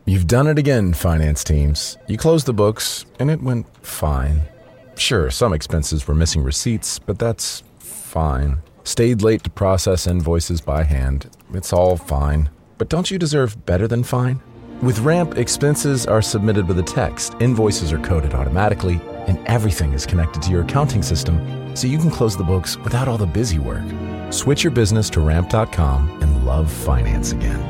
You've done it again, finance teams. You closed the books, and it went fine. Sure, some expenses were missing receipts, but that's fine. Stayed late to process invoices by hand. It's all fine. But don't you deserve better than fine? With Ramp, expenses are submitted with a text, invoices are coded automatically, and everything is connected to your accounting system, so you can close the books without all the busy work. Switch your business to Ramp.com and love finance again.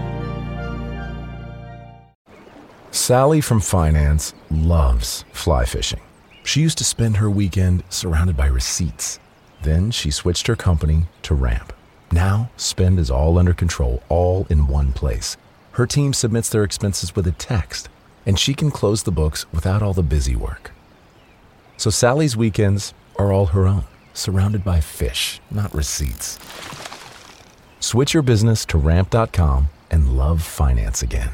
Sally from finance loves fly fishing. She used to spend her weekend surrounded by receipts. Then she switched her company to Ramp. Now, spend is all under control, all in one place. Her team submits their expenses with a text, and she can close the books without all the busy work. So Sally's weekends are all her own, surrounded by fish, not receipts. Switch your business to Ramp.com and love finance again.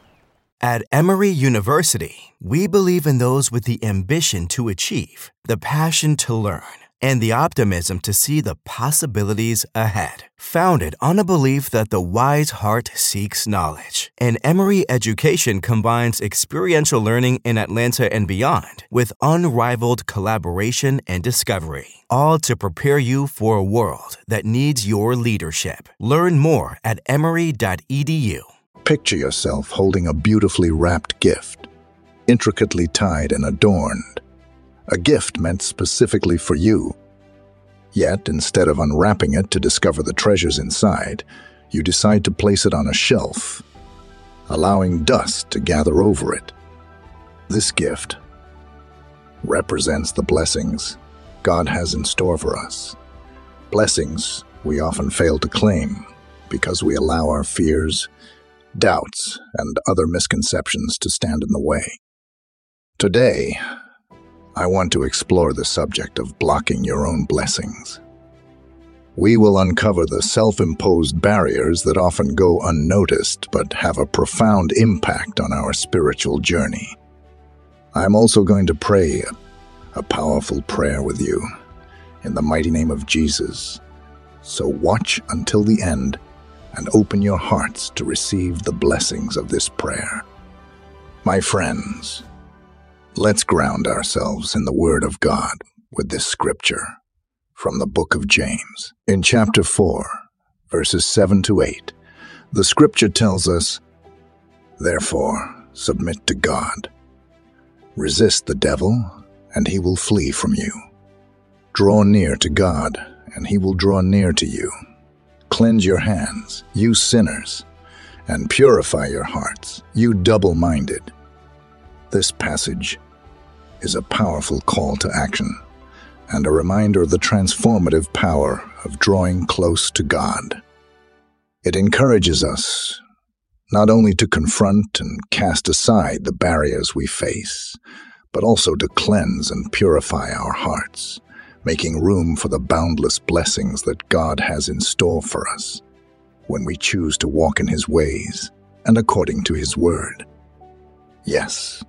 At Emory University, we believe in those with the ambition to achieve, the passion to learn, and the optimism to see the possibilities ahead. Founded on a belief that the wise heart seeks knowledge, and Emory education combines experiential learning in Atlanta and beyond with unrivaled collaboration and discovery, all to prepare you for a world that needs your leadership. Learn more at emory.edu. Picture yourself holding a beautifully wrapped gift, intricately tied and adorned. A gift meant specifically for you. Yet, instead of unwrapping it to discover the treasures inside, you decide to place it on a shelf, allowing dust to gather over it. This gift represents the blessings God has in store for us. Blessings we often fail to claim because we allow our fears, doubts, and other misconceptions to stand in the way. Today, I want to explore the subject of blocking your own blessings. We will uncover the self-imposed barriers that often go unnoticed but have a profound impact on our spiritual journey. I'm also going to pray a powerful prayer with you in the mighty name of Jesus. So watch until the end and open your hearts to receive the blessings of this prayer. My friends, let's ground ourselves in the Word of God with this scripture from the book of James. In chapter 4, verses 7 to 8, the scripture tells us, "Therefore, submit to God. Resist the devil, and he will flee from you. Draw near to God, and he will draw near to you. Cleanse your hands, you sinners, and purify your hearts, you double-minded." This passage is a powerful call to action and a reminder of the transformative power of drawing close to God. It encourages us not only to confront and cast aside the barriers we face, but also to cleanse and purify our hearts, making room for the boundless blessings that God has in store for us when we choose to walk in His ways and according to His word. Yes,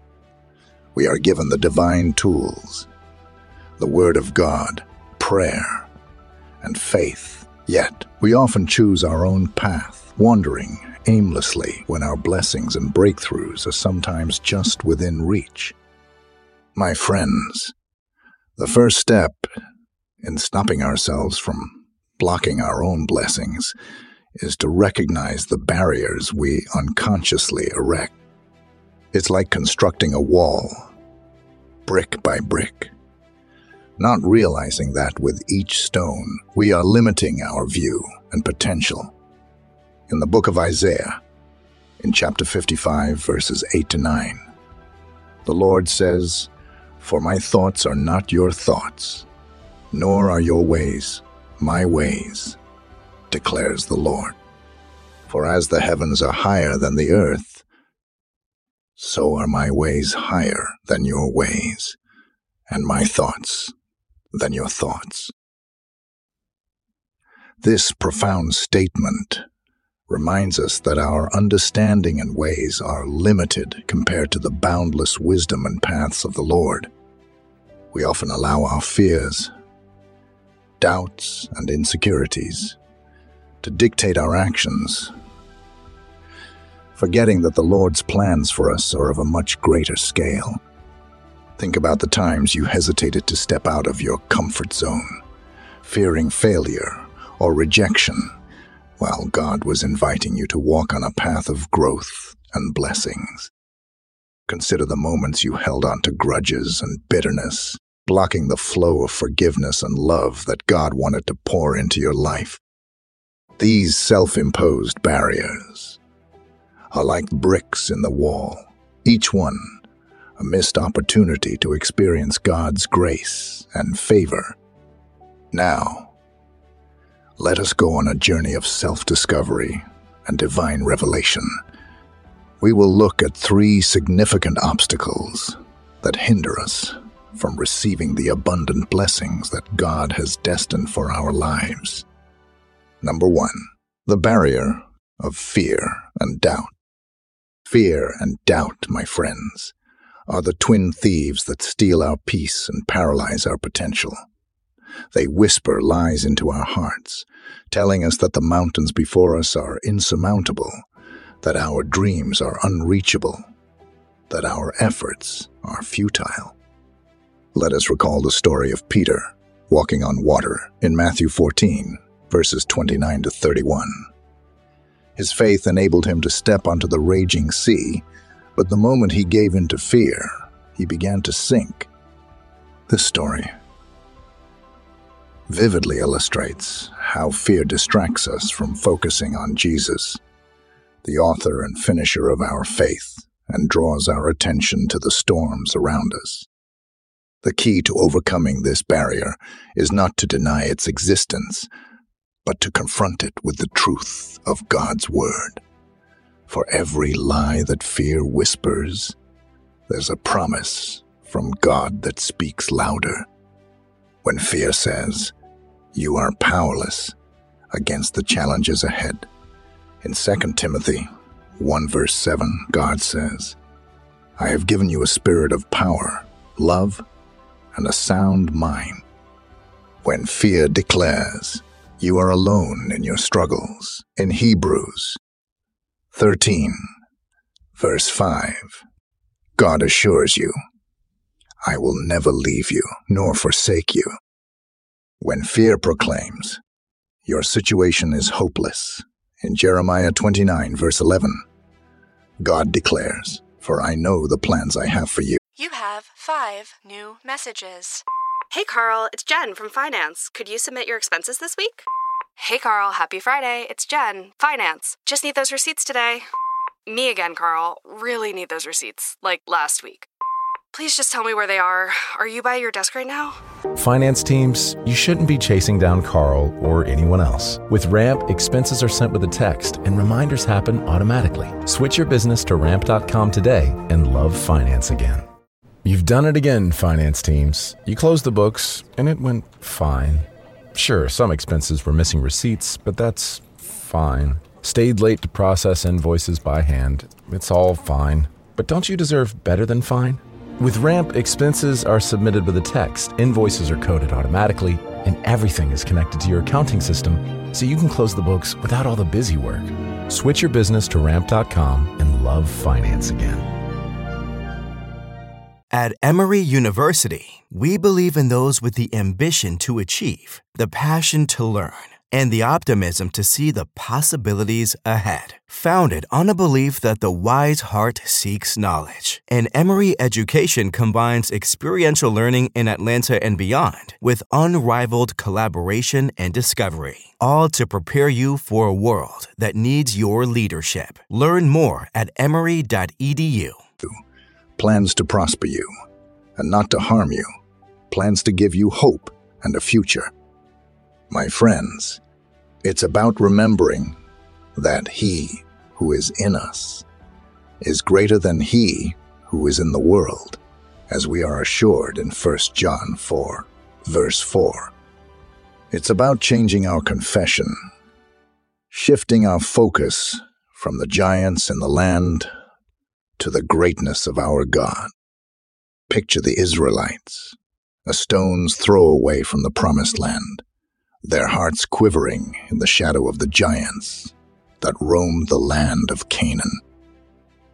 we are given the divine tools, the Word of God, prayer, and faith. Yet, we often choose our own path, wandering aimlessly when our blessings and breakthroughs are sometimes just within reach. My friends, the first step in stopping ourselves from blocking our own blessings is to recognize the barriers we unconsciously erect. It's like constructing a wall, brick by brick, not realizing that with each stone we are limiting our view and potential. In the book of Isaiah, in chapter 55, verses 8 to 9, the Lord says, "For my thoughts are not your thoughts, nor are your ways my ways, declares the Lord. For as the heavens are higher than the earth, so are my ways higher than your ways, and my thoughts than your thoughts." This profound statement reminds us that our understanding and ways are limited compared to the boundless wisdom and paths of the Lord. We often allow our fears, doubts, and insecurities to dictate our actions, forgetting that the Lord's plans for us are of a much greater scale. Think about the times you hesitated to step out of your comfort zone, fearing failure or rejection, while God was inviting you to walk on a path of growth and blessings. Consider the moments you held on to grudges and bitterness, blocking the flow of forgiveness and love that God wanted to pour into your life. These self-imposed barriers are like bricks in the wall, each one a missed opportunity to experience God's grace and favor. Now, let us go on a journey of self-discovery and divine revelation. We will look at 3 significant obstacles that hinder us from receiving the abundant blessings that God has destined for our lives. Number 1, the barrier of fear and doubt. Fear and doubt, my friends, are the twin thieves that steal our peace and paralyze our potential. They whisper lies into our hearts, telling us that the mountains before us are insurmountable, that our dreams are unreachable, that our efforts are futile. Let us recall the story of Peter walking on water in Matthew 14, verses 29 to 31. His faith enabled him to step onto the raging sea, but the moment he gave in to fear, he began to sink. This story vividly illustrates how fear distracts us from focusing on Jesus, the author and finisher of our faith, and draws our attention to the storms around us. The key to overcoming this barrier is not to deny its existence, but to confront it with the truth of God's word. For every lie that fear whispers, there's a promise from God that speaks louder. When fear says, "You are powerless against the challenges ahead," in 2 Timothy 1 verse 7, God says, "I have given you a spirit of power, love, and a sound mind." When fear declares, "You are alone in your struggles," in Hebrews 13 verse 5, God assures you, "I will never leave you nor forsake you." When fear proclaims, "Your situation is hopeless," in Jeremiah 29 verse 11, God declares, "For I know the plans I have for you." You have 5 new messages. Hey Carl, it's Jen from Finance. Could you submit your expenses this week? Hey Carl, happy Friday. It's Jen, Finance. Just need those receipts today. Me again, Carl. Really need those receipts, like last week. Please just tell me where they are. Are you by your desk right now? Finance teams, you shouldn't be chasing down Carl or anyone else. With Ramp, expenses are sent with a text and reminders happen automatically. Switch your business to ramp.com today and love finance again. You've done it again, finance teams. You closed the books and it went fine. Sure, some expenses were missing receipts, but that's fine. Stayed late to process invoices by hand. It's all fine. But don't you deserve better than fine? With Ramp, expenses are submitted with a text, invoices are coded automatically, and everything is connected to your accounting system, so you can close the books without all the busy work. Switch your business to ramp.com and love finance again. At Emory University, we believe in those with the ambition to achieve, the passion to learn, and the optimism to see the possibilities ahead. Founded on a belief that the wise heart seeks knowledge, and Emory education combines experiential learning in Atlanta and beyond with unrivaled collaboration and discovery, all to prepare you for a world that needs your leadership. Learn more at emory.edu. Plans to prosper you and not to harm you. Plans to give you hope and a future. My friends, it's about remembering that He who is in us is greater than he who is in the world, as we are assured in 1 John 4, verse 4. It's about changing our confession, shifting our focus from the giants in the land to the greatness of our God. Picture the Israelites, a stone's throw away from the promised land, their hearts quivering in the shadow of the giants that roamed the land of Canaan.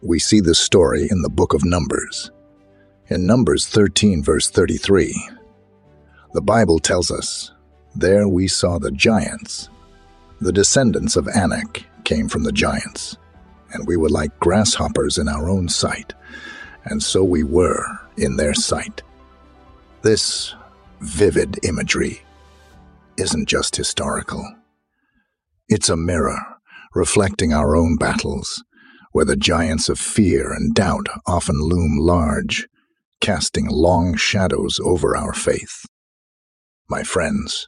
We see this story in the book of Numbers. In Numbers 13, verse 33, the Bible tells us, "There we saw the giants. The descendants of Anak came from the giants, and we were like grasshoppers in our own sight, and so we were in their sight." This vivid imagery isn't just historical. It's a mirror reflecting our own battles, where the giants of fear and doubt often loom large, casting long shadows over our faith. My friends,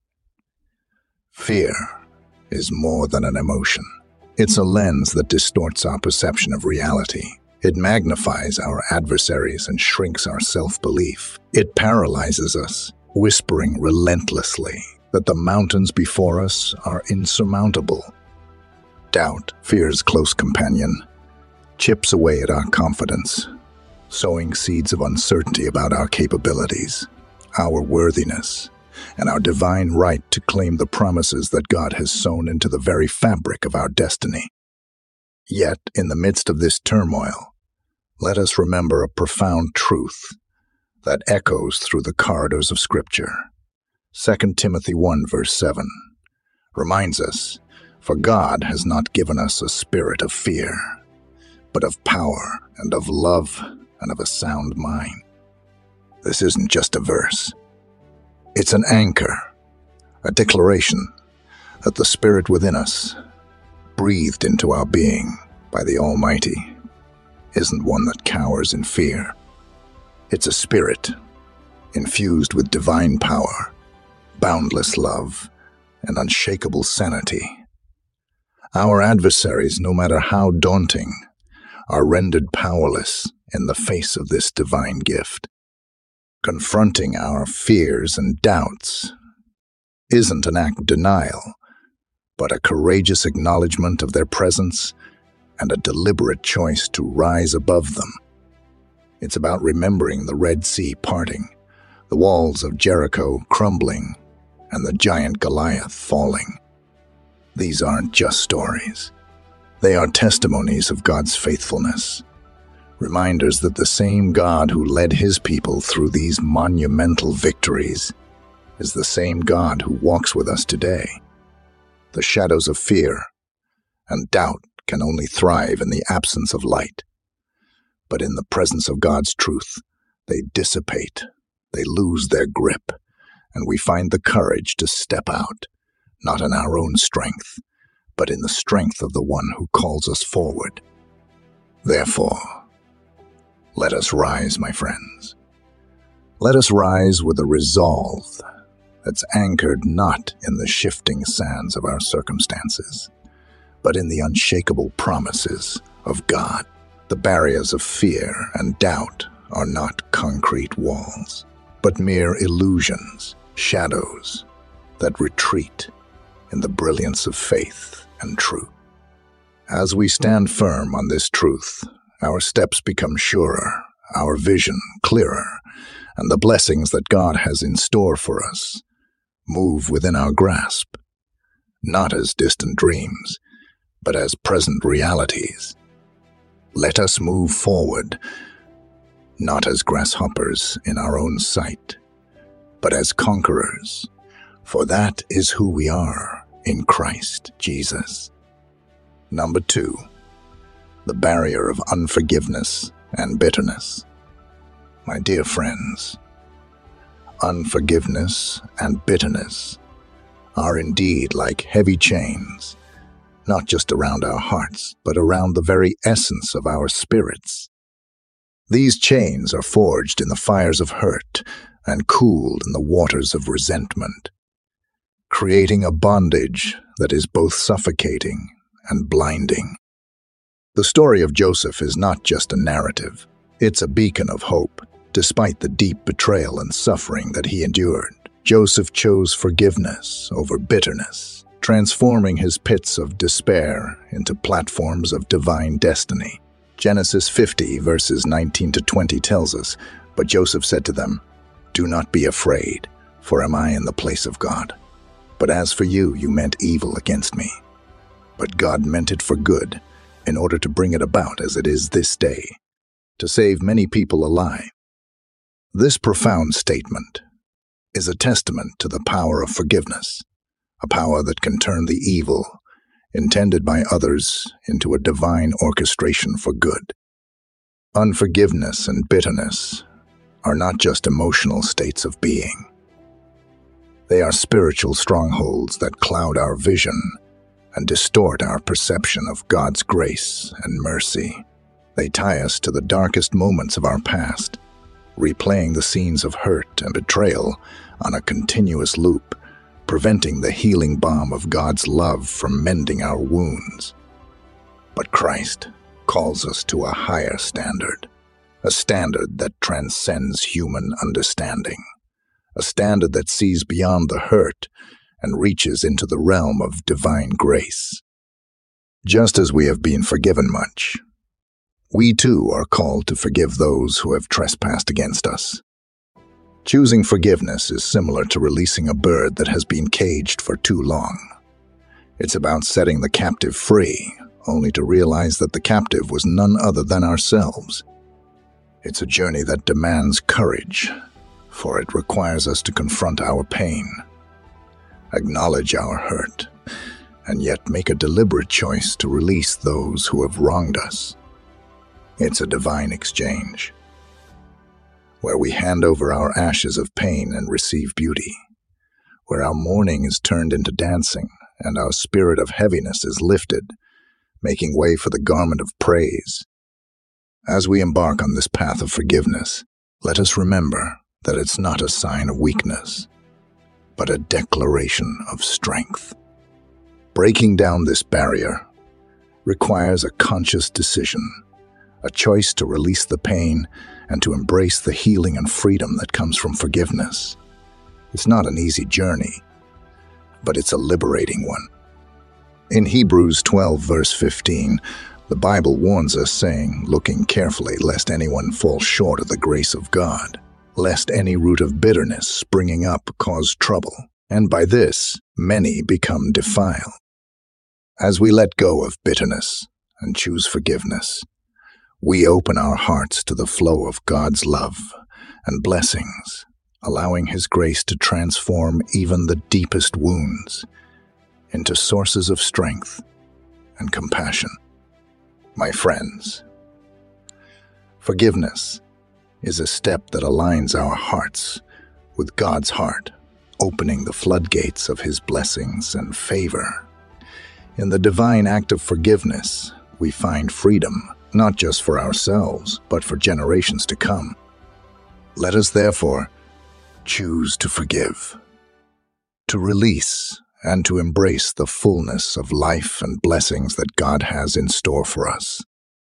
fear is more than an emotion. It's a lens that distorts our perception of reality. It magnifies our adversaries and shrinks our self-belief. It paralyzes us, whispering relentlessly that the mountains before us are insurmountable. Doubt, fear's close companion, chips away at our confidence, sowing seeds of uncertainty about our capabilities, our worthiness, and our divine right to claim the promises that God has sown into the very fabric of our destiny. Yet, in the midst of this turmoil, let us remember a profound truth that echoes through the corridors of Scripture. 2 Timothy 1, verse 7 reminds us, "For God has not given us a spirit of fear, but of power and of love and of a sound mind." This isn't just a verse. It's an anchor, a declaration that the Spirit within us, breathed into our being by the Almighty, isn't one that cowers in fear. It's a spirit infused with divine power, boundless love, and unshakable sanity. Our adversaries, no matter how daunting, are rendered powerless in the face of this divine gift. Confronting our fears and doubts isn't an act of denial, but a courageous acknowledgement of their presence and a deliberate choice to rise above them. It's about remembering the Red Sea parting, the walls of Jericho crumbling, and the giant Goliath falling. These aren't just stories. They are testimonies of God's faithfulness, reminders that the same God who led his people through these monumental victories is the same God who walks with us today. The shadows of fear and doubt can only thrive in the absence of light. But in the presence of God's truth, they dissipate, they lose their grip, and we find the courage to step out, not in our own strength, but in the strength of the one who calls us forward. Therefore, let us rise, my friends. Let us rise with a resolve that's anchored not in the shifting sands of our circumstances, but in the unshakable promises of God. The barriers of fear and doubt are not concrete walls, but mere illusions, shadows that retreat in the brilliance of faith and truth. As we stand firm on this truth, our steps become surer, our vision clearer, and the blessings that God has in store for us move within our grasp, not as distant dreams, but as present realities. Let us move forward, not as grasshoppers in our own sight, but as conquerors, for that is who we are in Christ Jesus. Number 2, the barrier of unforgiveness and bitterness. My dear friends, unforgiveness and bitterness are indeed like heavy chains, not just around our hearts, but around the very essence of our spirits. These chains are forged in the fires of hurt and cooled in the waters of resentment, creating a bondage that is both suffocating and blinding. The story of Joseph is not just a narrative. It's a beacon of hope. Despite the deep betrayal and suffering that he endured, Joseph chose forgiveness over bitterness, transforming his pits of despair into platforms of divine destiny. Genesis 50, verses 19 to 20 tells us, "But Joseph said to them, 'Do not be afraid, for am I in the place of God? But as for you, you meant evil against me. But God meant it for good, in order to bring it about as it is this day, to save many people alive. This profound statement is a testament to the power of forgiveness, a power that can turn the evil intended by others into a divine orchestration for good. Unforgiveness and bitterness are not just emotional states of being. They are spiritual strongholds that cloud our vision and distort our perception of God's grace and mercy. They tie us to the darkest moments of our past, replaying the scenes of hurt and betrayal on a continuous loop, preventing the healing balm of God's love from mending our wounds. But Christ calls us to a higher standard, a standard that transcends human understanding, a standard that sees beyond the hurt and reaches into the realm of divine grace. Just as we have been forgiven much, we too are called to forgive those who have trespassed against us. Choosing forgiveness is similar to releasing a bird that has been caged for too long. It's about setting the captive free, only to realize that the captive was none other than ourselves. It's a journey that demands courage, for it requires us to confront our pain, acknowledge our hurt, and yet make a deliberate choice to release those who have wronged us. It's a divine exchange, where we hand over our ashes of pain and receive beauty, where our mourning is turned into dancing and our spirit of heaviness is lifted, making way for the garment of praise. As we embark on this path of forgiveness, let us remember that it's not a sign of weakness, but a declaration of strength. Breaking down this barrier requires a conscious decision, a choice to release the pain and to embrace the healing and freedom that comes from forgiveness. It's not an easy journey, but it's a liberating one. In Hebrews 12, verse 15, the Bible warns us, saying, looking carefully lest anyone fall short of the grace of God, lest any root of bitterness springing up cause trouble, and by this many become defiled. As we let go of bitterness and choose forgiveness, we open our hearts to the flow of God's love and blessings, allowing His grace to transform even the deepest wounds into sources of strength and compassion. My friends, forgiveness is a step that aligns our hearts with God's heart, opening the floodgates of His blessings and favor. In the divine act of forgiveness, we find freedom, not just for ourselves, but for generations to come. Let us therefore choose to forgive, to release, and to embrace the fullness of life and blessings that God has in store for us.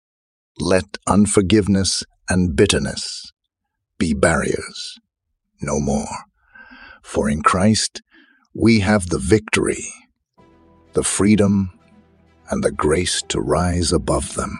Let unforgiveness and bitterness be barriers no more, for in Christ we have the victory, the freedom, and the grace to rise above them.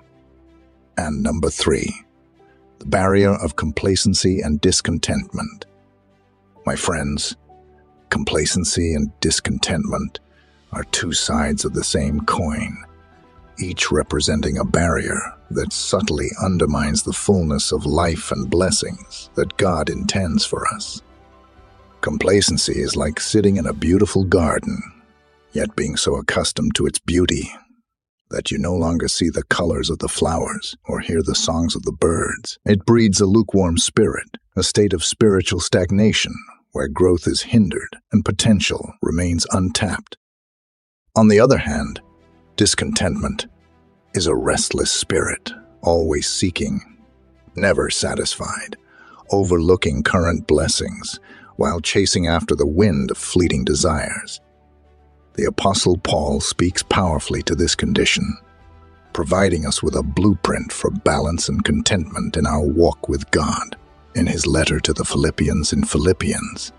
And number 3, the barrier of complacency and discontentment. My friends, complacency and discontentment are two sides of the same coin, each representing a barrier that subtly undermines the fullness of life and blessings that God intends for us. Complacency is like sitting in a beautiful garden, yet being so accustomed to its beauty that you no longer see the colors of the flowers or hear the songs of the birds. It breeds a lukewarm spirit, a state of spiritual stagnation where growth is hindered and potential remains untapped. On the other hand, discontentment is a restless spirit, always seeking, never satisfied, overlooking current blessings while chasing after the wind of fleeting desires. The Apostle Paul speaks powerfully to this condition, providing us with a blueprint for balance and contentment in our walk with God. In his letter to the Philippians in Philippians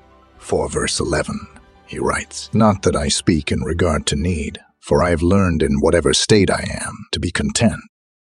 4 verse 11, he writes, "Not that I speak in regard to need, for I have learned in whatever state I am to be content."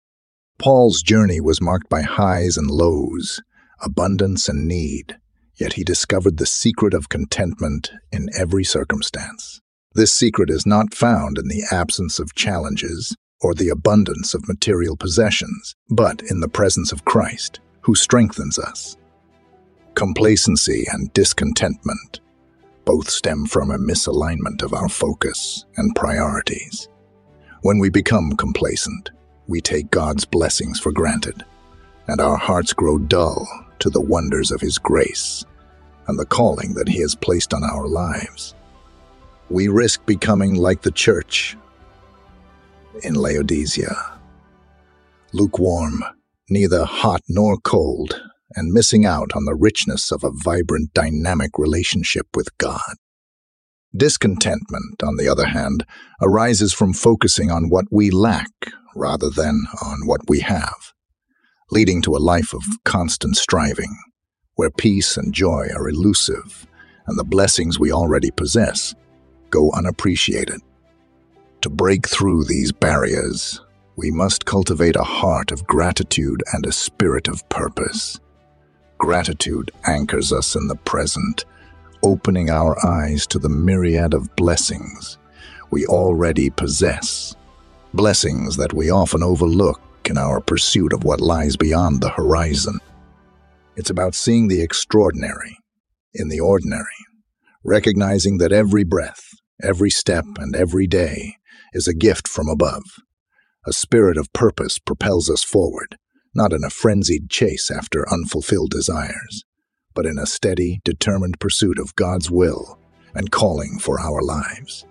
Paul's journey was marked by highs and lows, abundance and need, yet he discovered the secret of contentment in every circumstance. This secret is not found in the absence of challenges or the abundance of material possessions, but in the presence of Christ, who strengthens us. Complacency and discontentment both stem from a misalignment of our focus and priorities. When we become complacent, we take God's blessings for granted, and our hearts grow dull to the wonders of His grace and the calling that He has placed on our lives. We risk becoming like the church in Laodicea, lukewarm, neither hot nor cold, and missing out on the richness of a vibrant, dynamic relationship with God. Discontentment, on the other hand, arises from focusing on what we lack rather than on what we have, leading to a life of constant striving, where peace and joy are elusive and the blessings we already possess go unappreciated. To break through these barriers, we must cultivate a heart of gratitude and a spirit of purpose. Gratitude anchors us in the present, opening our eyes to the myriad of blessings we already possess, blessings that we often overlook in our pursuit of what lies beyond the horizon. It's about seeing the extraordinary in the ordinary, recognizing that every breath, every step, and every day is a gift from above. A spirit of purpose propels us forward, not in a frenzied chase after unfulfilled desires, but in a steady, determined pursuit of God's will and calling for our lives.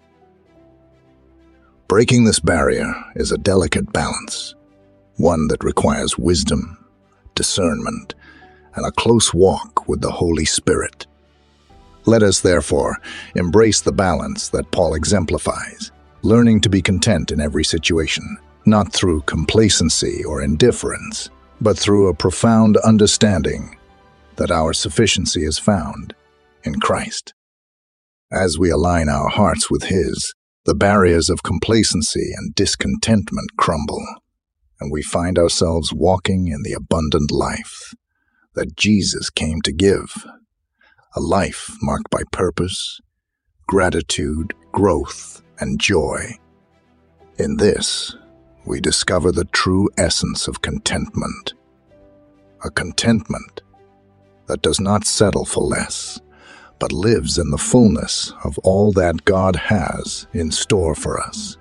Breaking this barrier is a delicate balance, one that requires wisdom, discernment, and a close walk with the Holy Spirit. Let us, therefore, embrace the balance that Paul exemplifies, learning to be content in every situation, not through complacency or indifference, but through a profound understanding that our sufficiency is found in Christ. As we align our hearts with His, the barriers of complacency and discontentment crumble, and we find ourselves walking in the abundant life that Jesus came to give, a life marked by purpose, gratitude, growth, and joy. In this, we discover the true essence of contentment, a contentment that does not settle for less, but lives in the fullness of all that God has in store for us.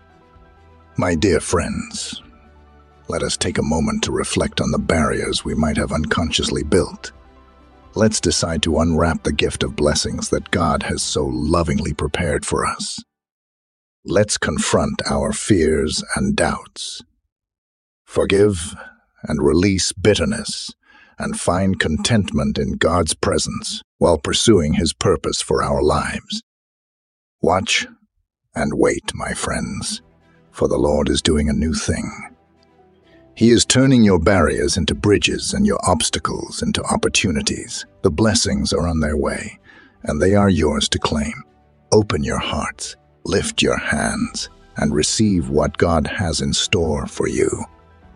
My dear friends, let us take a moment to reflect on the barriers we might have unconsciously built. Let's decide to unwrap the gift of blessings that God has so lovingly prepared for us. Let's confront our fears and doubts, forgive and release bitterness, and find contentment in God's presence while pursuing His purpose for our lives. Watch and wait, my friends, for the Lord is doing a new thing. He is turning your barriers into bridges and your obstacles into opportunities. The blessings are on their way, and they are yours to claim. Open your hearts, lift your hands, and receive what God has in store for you.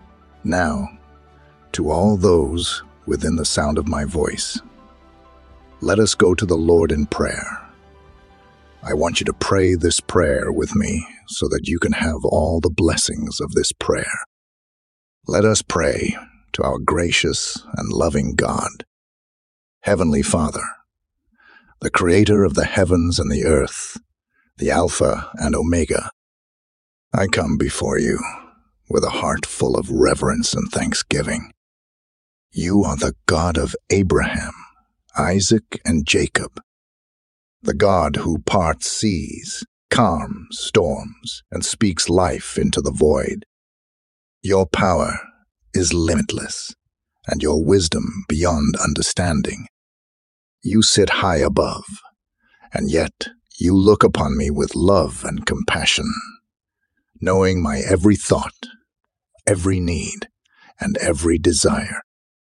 Now, to all those within the sound of my voice, let us go to the Lord in prayer. I want you to pray this prayer with me so that you can have all the blessings of this prayer. Let us pray to our gracious and loving God. Heavenly Father, the Creator of the heavens and the earth, the Alpha and Omega, I come before you with a heart full of reverence and thanksgiving. You are the God of Abraham, Isaac, and Jacob, the God who parts seas, calms storms, and speaks life into the void. Your power is limitless, and your wisdom beyond understanding. You sit high above, and yet you look upon me with love and compassion, knowing my every thought, every need, and every desire.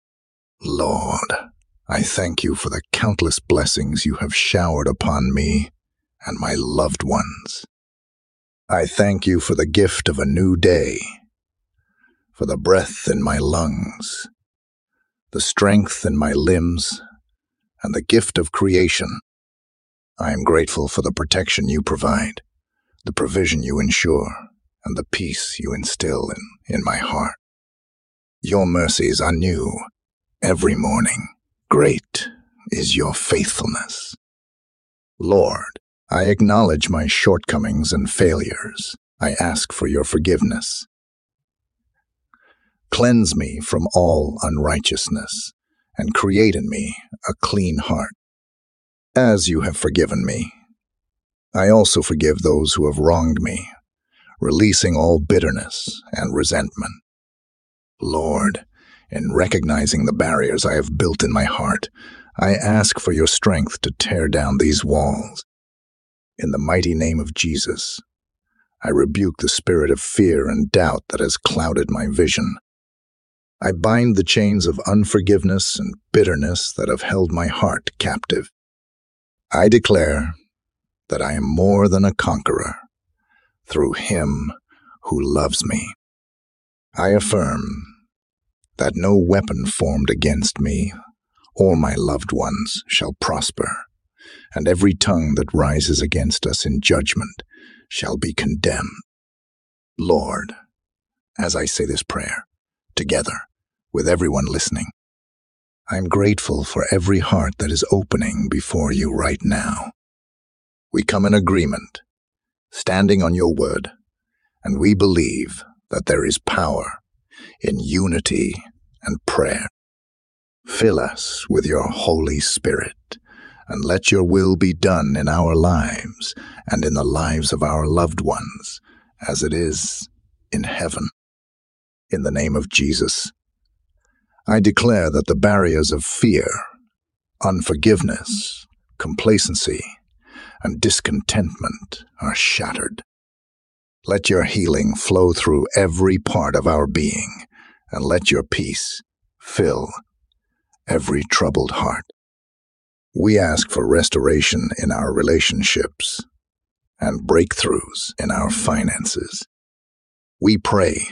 Lord, I thank you for the countless blessings you have showered upon me and my loved ones. I thank you for the gift of a new day, for the breath in my lungs, the strength in my limbs, and the gift of creation. I am grateful for the protection you provide, the provision you ensure, and the peace you instill in my heart. Your mercies are new every morning. Great is your faithfulness. Lord, I acknowledge my shortcomings and failures. I ask for your forgiveness. Cleanse me from all unrighteousness and create in me a clean heart. As you have forgiven me, I also forgive those who have wronged me, releasing all bitterness and resentment. Lord, in recognizing the barriers I have built in my heart, I ask for your strength to tear down these walls. In the mighty name of Jesus, I rebuke the spirit of fear and doubt that has clouded my vision. I bind the chains of unforgiveness and bitterness that have held my heart captive. I declare that I am more than a conqueror through him who loves me. I affirm that no weapon formed against me or my loved ones shall prosper, and every tongue that rises against us in judgment shall be condemned. Lord, as I say this prayer, together with everyone listening, I am grateful for every heart that is opening before you right now. We come in agreement, standing on your word, and we believe that there is power in unity and prayer. Fill us with your Holy Spirit, and let your will be done in our lives and in the lives of our loved ones, as it is in heaven. In the name of Jesus, I declare that the barriers of fear, unforgiveness, complacency, and discontentment are shattered. Let your healing flow through every part of our being, and let your peace fill every troubled heart. We ask for restoration in our relationships and breakthroughs in our finances. We pray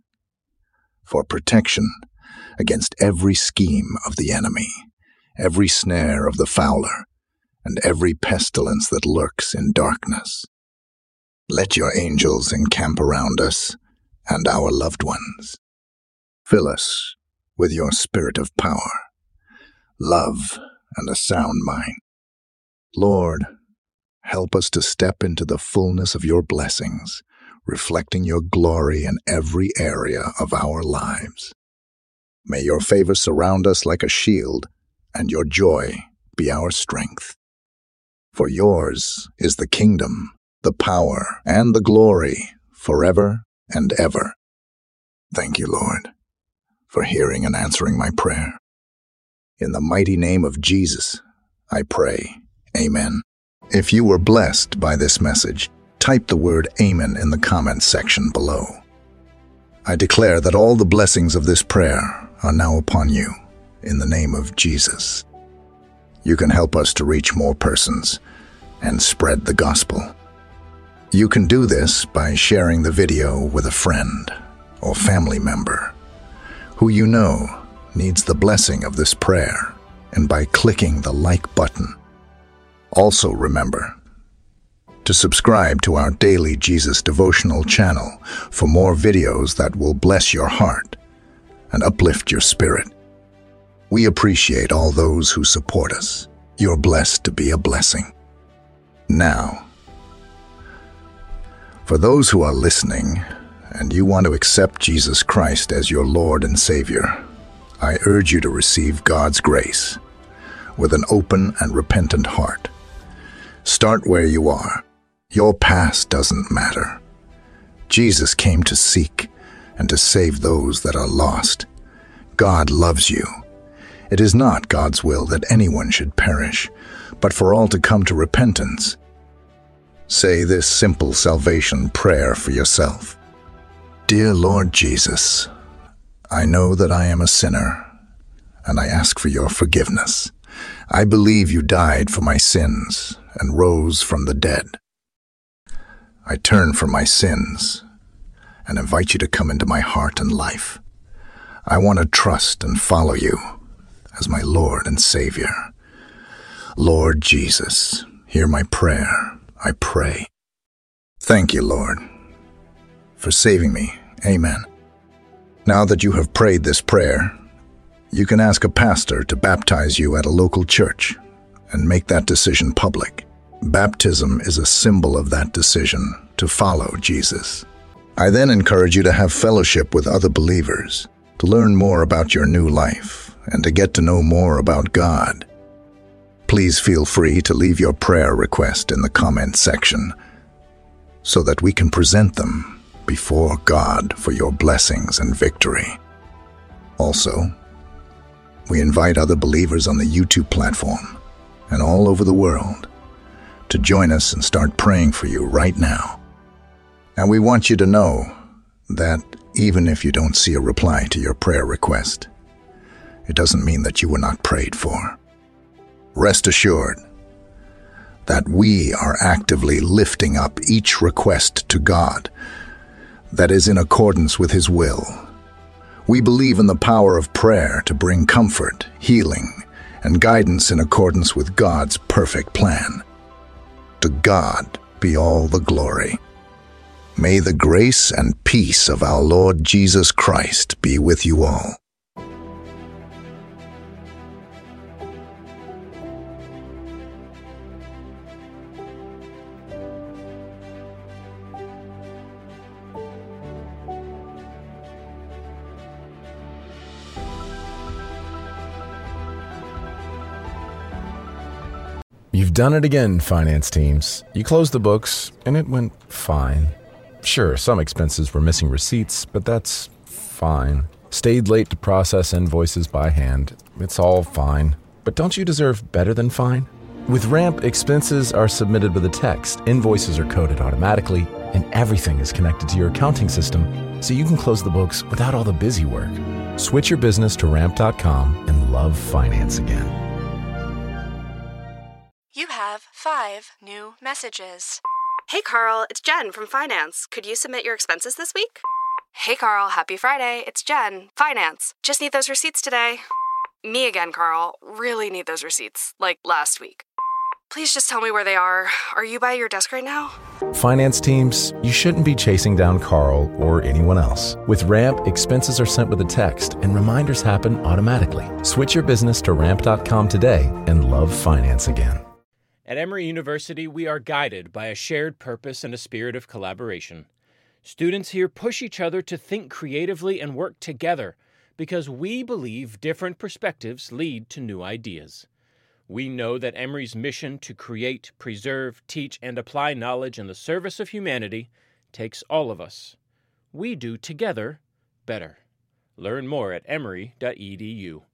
for protection against every scheme of the enemy, every snare of the fowler, and every pestilence that lurks in darkness. Let your angels encamp around us and our loved ones. Fill us with your spirit of power, love, and a sound mind. Lord, help us to step into the fullness of your blessings, reflecting your glory in every area of our lives. May your favor surround us like a shield, and your joy be our strength. For yours is the kingdom, the power, and the glory forever and ever. Thank you, Lord, for hearing and answering my prayer. In the mighty name of Jesus, I pray. Amen. If you were blessed by this message, type the word Amen in the comments section below. I declare that all the blessings of this prayer are now upon you, in the name of Jesus. You can help us to reach more persons and spread the gospel. You can do this by sharing the video with a friend or family member who you know needs the blessing of this prayer, and by clicking the like button. Also remember to subscribe to our daily Jesus devotional channel for more videos that will bless your heart and uplift your spirit. We appreciate all those who support us. You're blessed to be a blessing. Now, for those who are listening and you want to accept Jesus Christ as your Lord and Savior, I urge you to receive God's grace with an open and repentant heart. Start where you are. Your past doesn't matter. Jesus came to seek and to save those that are lost. God loves you. It is not God's will that anyone should perish, but for all to come to repentance. Say this simple salvation prayer for yourself. Dear Lord Jesus, I know that I am a sinner, and I ask for your forgiveness. I believe you died for my sins and rose from the dead. I turn from my sins and invite you to come into my heart and life. I want to trust and follow you as my Lord and Savior. Lord Jesus, hear my prayer, I pray. Thank you, Lord, for saving me. Amen. Now that you have prayed this prayer, you can ask a pastor to baptize you at a local church and make that decision public. Baptism is a symbol of that decision to follow Jesus. I then encourage you to have fellowship with other believers, to learn more about your new life, and to get to know more about God. Please feel free to leave your prayer request in the comment section so that we can present them before God for your blessings and victory. Also, we invite other believers on the YouTube platform and all over the world to join us and start praying for you right now. And we want you to know that even if you don't see a reply to your prayer request, it doesn't mean that you were not prayed for. Rest assured that we are actively lifting up each request to God that is in accordance with His will. We believe in the power of prayer to bring comfort, healing, and guidance in accordance with God's perfect plan. To God be all the glory. May the grace and peace of our Lord Jesus Christ be with you all. You've done it again, finance teams. You closed the books, and it went fine. Sure, some expenses were missing receipts, but that's fine. Stayed late to process invoices by hand. It's all fine. But don't you deserve better than fine? With Ramp, expenses are submitted with a text, invoices are coded automatically, and everything is connected to your accounting system, so you can close the books without all the busy work. Switch your business to Ramp.com and love finance again. You have 5 new messages. Hey, Carl, it's Jen from Finance. Could you submit your expenses this week? Hey, Carl, happy Friday. It's Jen, Finance. Just need those receipts today. Me again, Carl. Really need those receipts, like last week. Please just tell me where they are. Are you by your desk right now? Finance teams, you shouldn't be chasing down Carl or anyone else. With Ramp, expenses are sent with a text and reminders happen automatically. Switch your business to Ramp.com today and love finance again. At Emory University, we are guided by a shared purpose and a spirit of collaboration. Students here push each other to think creatively and work together because we believe different perspectives lead to new ideas. We know that Emory's mission to create, preserve, teach, and apply knowledge in the service of humanity takes all of us. We do together better. Learn more at emory.edu.